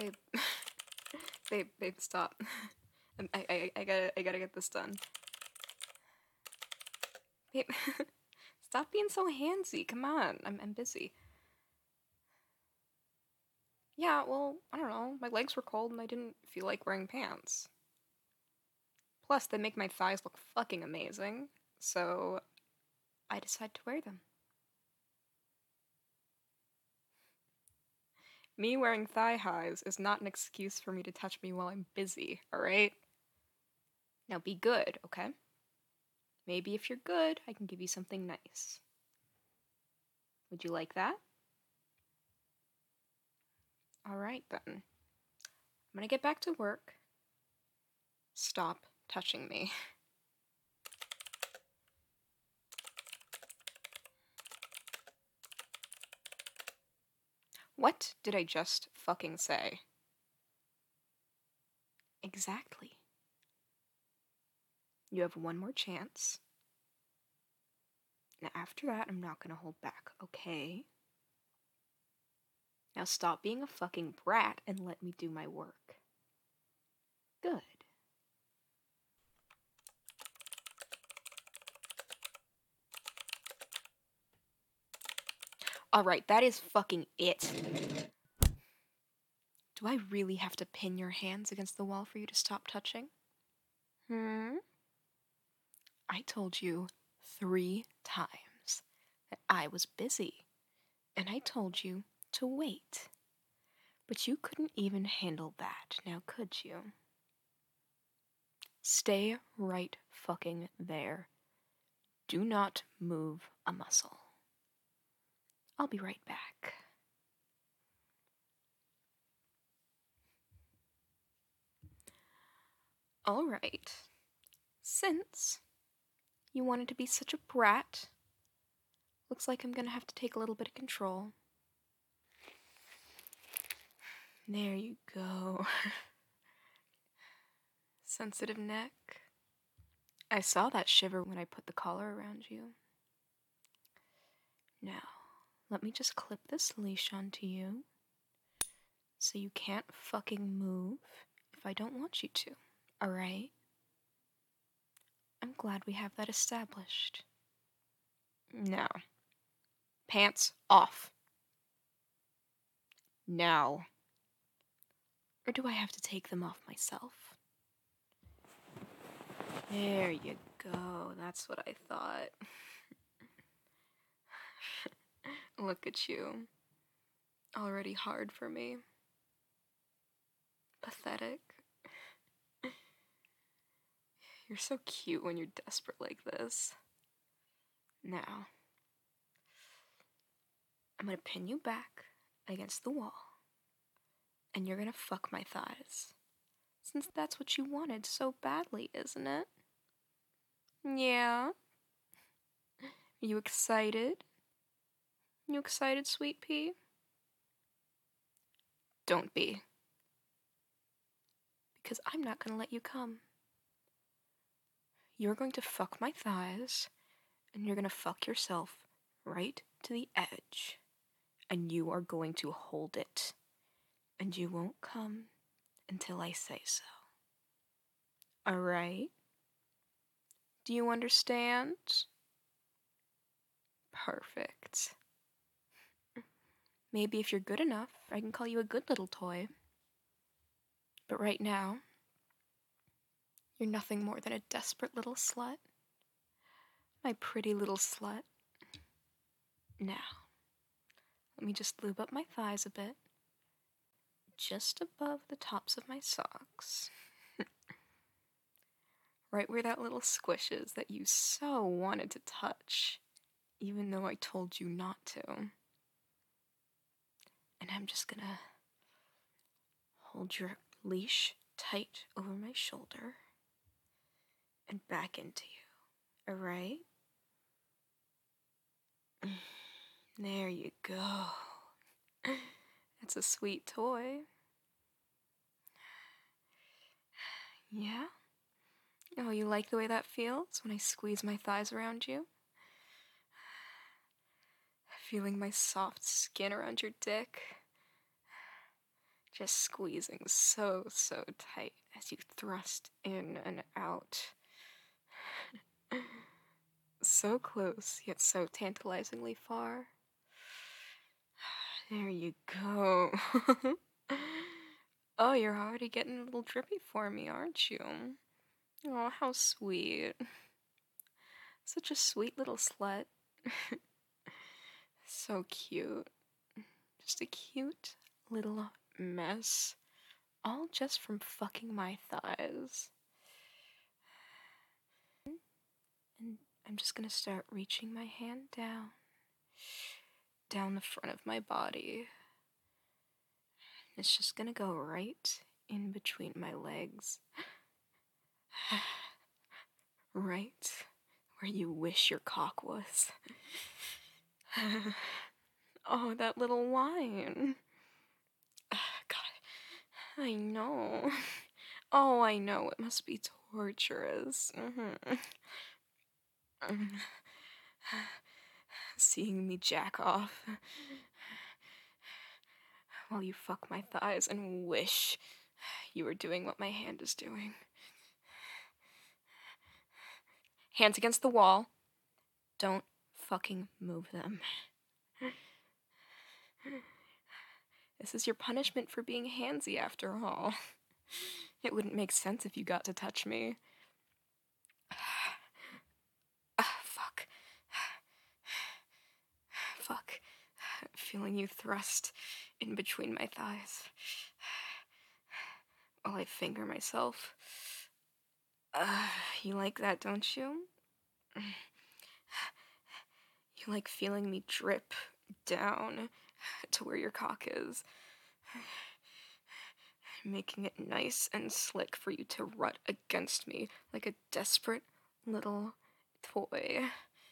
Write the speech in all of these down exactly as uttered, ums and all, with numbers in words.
Babe, babe, babe, stop. I, I, I gotta, I gotta get this done. Babe, stop being so handsy. Come on, I'm, I'm busy. Yeah, well, I don't know. My legs were cold and I didn't feel like wearing pants. Plus, they make my thighs look fucking amazing, so I decided to wear them. Me wearing thigh highs is not an excuse for me to touch me while I'm busy, alright? Now be good, okay? Maybe if you're good, I can give you something nice. Would you like that? Alright then. I'm gonna get back to work. Stop touching me. What did I just fucking say? Exactly. You have one more chance. And after that, I'm not gonna hold back, okay? Now stop being a fucking brat and let me do my work. Good. Alright, that is fucking it. Do I really have to pin your hands against the wall for you to stop touching? Hmm? I told you three times that I was busy, and I told you to wait. But you couldn't even handle that, now could you? Stay right fucking there. Do not move a muscle. I'll be right back. All right. Since you wanted to be such a brat, looks like I'm gonna have to take a little bit of control. There you go. Sensitive neck. I saw that shiver when I put the collar around you. Now, let me just clip this leash onto you so you can't fucking move if I don't want you to, alright? I'm glad we have that established. Now, pants off. Now. Or do I have to take them off myself? There you go, that's what I thought. Look at you. Already hard for me. Pathetic. You're so cute when you're desperate like this. Now, I'm gonna pin you back against the wall, and you're gonna fuck my thighs. Since that's what you wanted so badly, isn't it? Yeah? Are you excited? You excited, sweet pea? Don't be. Because I'm not gonna let you come. You're going to fuck my thighs, and you're gonna fuck yourself right to the edge. And you are going to hold it. And you won't come until I say so. Alright? Do you understand? Perfect. Maybe if you're good enough, I can call you a good little toy. But right now, you're nothing more than a desperate little slut. My pretty little slut. Now, let me just lube up my thighs a bit. Just above the tops of my socks. Right where that little squish is that you so wanted to touch, even though I told you not to. And I'm just gonna hold your leash tight over my shoulder and back into you. Alright? There you go. That's a sweet toy. Yeah? Oh, you like the way that feels when I squeeze my thighs around you? Feeling my soft skin around your dick? just squeezing so, so tight as you thrust in and out. So close, yet so tantalizingly far. There you go. Oh, you're already getting a little drippy for me, aren't you? Oh, how sweet. Such a sweet little slut. So cute. Just a cute little mess. All just from fucking my thighs. And I'm just gonna start reaching my hand down. Down the front of my body. It's just gonna go right in between my legs. Right where you wish your cock was. Oh, that little whine. God, I know. Oh, I know, it must be torturous. Mm-hmm. Seeing me jack off while you fuck my thighs and wish you were doing what my hand is doing. Hands against the wall. Don't fucking move them. This is your punishment for being handsy, after all. It wouldn't make sense if you got to touch me. Ah, fuck. Fuck. Feeling you thrust in between my thighs while I finger myself. Uh, you like that, don't you? You like feeling me drip down to where your cock is, making it nice and slick for you to rut against me like a desperate little toy.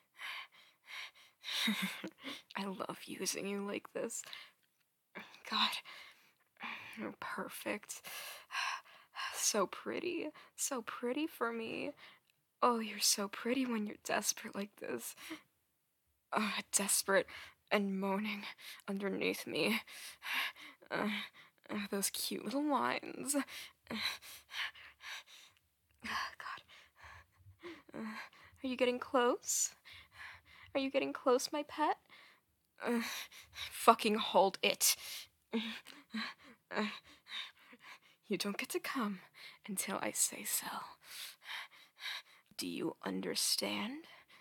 I love using you like this. God, you're perfect. So pretty. So pretty for me. Oh, you're so pretty when you're desperate like this. Uh, desperate and moaning underneath me. Uh, uh, those cute little whines. Uh, God. Uh, are you getting close? Are you getting close, my pet? Uh, fucking hold it. Uh, you don't get to come until I say so. Do you understand?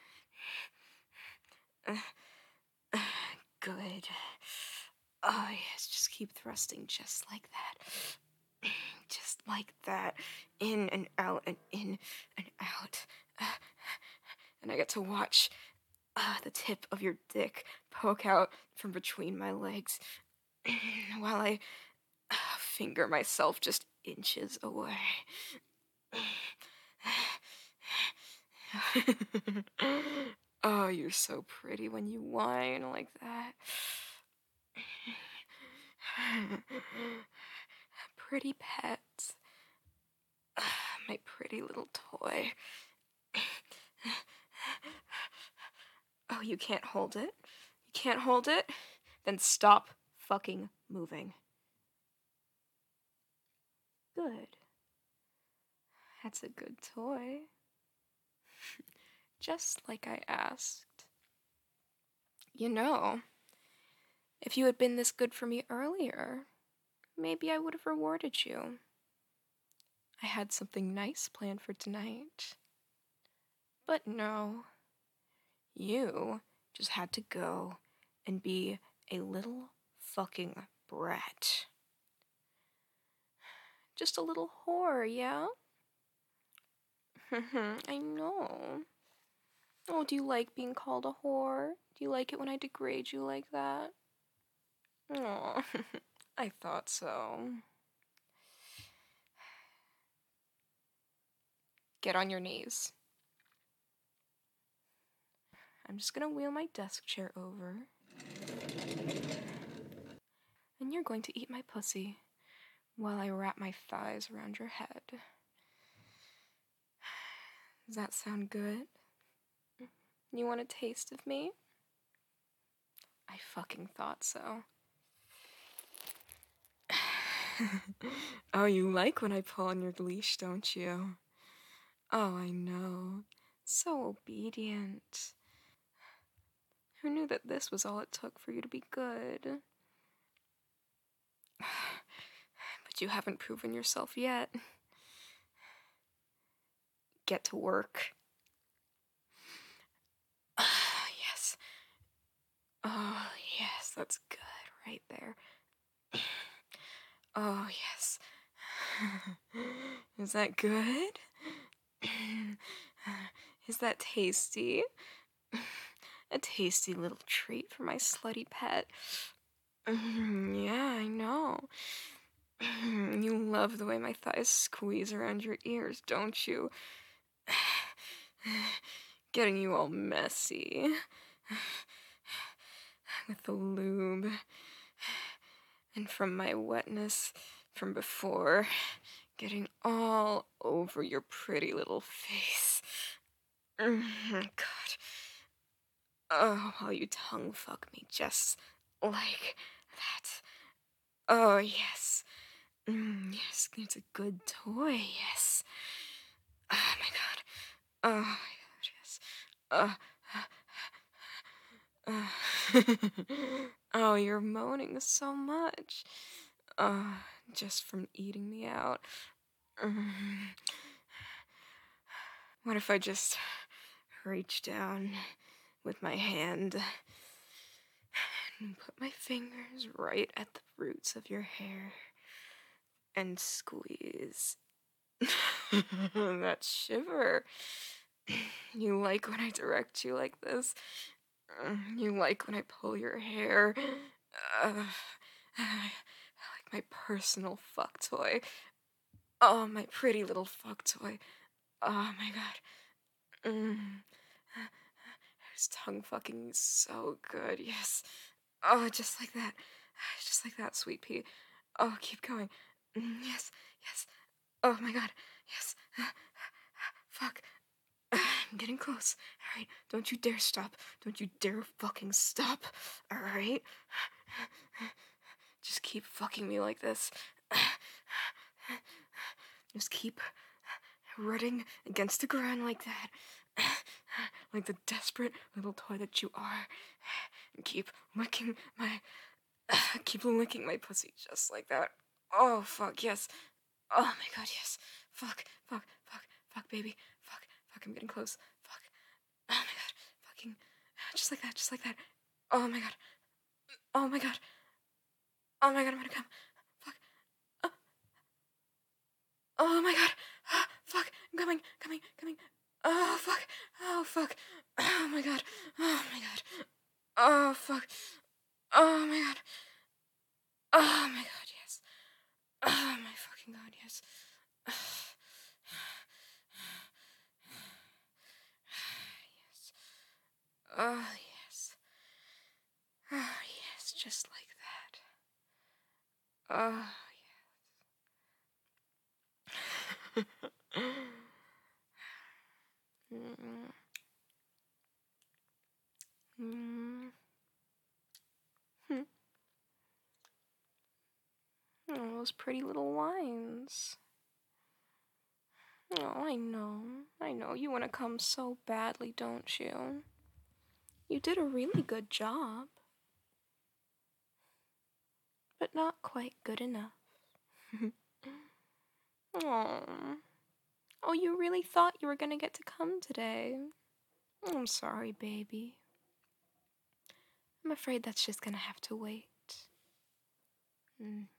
Uh, uh, good. Oh, yes, just keep thrusting just like that. Just like that. In and out and in and out. Uh, and I get to watch uh, the tip of your dick poke out from between my legs while I uh, finger myself just inches away. Oh, you're so pretty when you whine like that. Pretty pet. My pretty little toy. Oh, you can't hold it? You can't hold it? Then stop fucking moving. Good. That's a good toy. Just like I asked. You know, if you had been this good for me earlier, maybe I would have rewarded you. I had something nice planned for tonight. But no. You just had to go and be a little fucking brat. Just a little whore, yeah? I know. Oh, do you like being called a whore? Do you like it when I degrade you like that? Oh, I thought so. Get on your knees. I'm just gonna wheel my desk chair over. And you're going to eat my pussy while I wrap my thighs around your head. Does that sound good? You want a taste of me? I fucking thought so. Oh, you like when I pull on your leash, don't you? Oh, I know. So obedient. Who knew that this was all it took for you to be good? But you haven't proven yourself yet. Get to work. Ah, yes. Oh, yes, that's good right there. Oh, yes. Is that good? Is that tasty? A tasty little treat for my slutty pet. Yeah, I know. You love the way my thighs squeeze around your ears, don't you? Getting you all messy with the lube. And from my wetness from before, getting all over your pretty little face. God. Oh, how you tongue fuck me just like that. Oh, yes. Mm, yes, it's a good toy, yes. Oh my god. Oh my god, yes. Uh, uh, oh, you're moaning so much. Uh, just from eating me out. Mm. What if I just reach down with my hand and put my fingers right at the roots of your hair and squeeze that shiver? You like when I direct you like this? You like when I pull your hair? Uh, like my personal fuck toy. Oh, my pretty little fuck toy. Oh my god. Mm. His tongue fucking is so good, yes. Oh, just like that. Just like that, sweet pea. Oh, keep going. Mm, yes, yes. Oh my god, yes. Fuck. I'm getting close. Alright, don't you dare stop. Don't you dare fucking stop. Alright? Just keep fucking me like this. Just keep rutting against the ground like that. Like the desperate little toy that you are. And keep licking my... Keep licking my pussy just like that. Oh, fuck, yes. Oh my god, yes. Fuck, fuck, fuck, fuck, baby. Fuck, fuck, I'm getting close. Fuck. Oh my god, fucking. Just like that, just like that. Oh my god. Oh my god. Oh my god, I'm gonna come. Fuck. Oh, oh my god. Ah, fuck, I'm coming, coming, coming. Oh, fuck. Oh, fuck. Oh my god. Oh my god. Oh, fuck. Oh my god. Oh my god, yes. Oh my fucking god, yes. Yes. Oh, yes. Oh, yes, just like that. Oh, yes. mm, mm, hmm. Oh, those pretty little lines. Oh, I know. I know. You want to come so badly, don't you? You did a really good job. But not quite good enough. Oh. Oh, you really thought you were gonna get to come today. I'm sorry, baby. I'm afraid that's just gonna have to wait. Mm.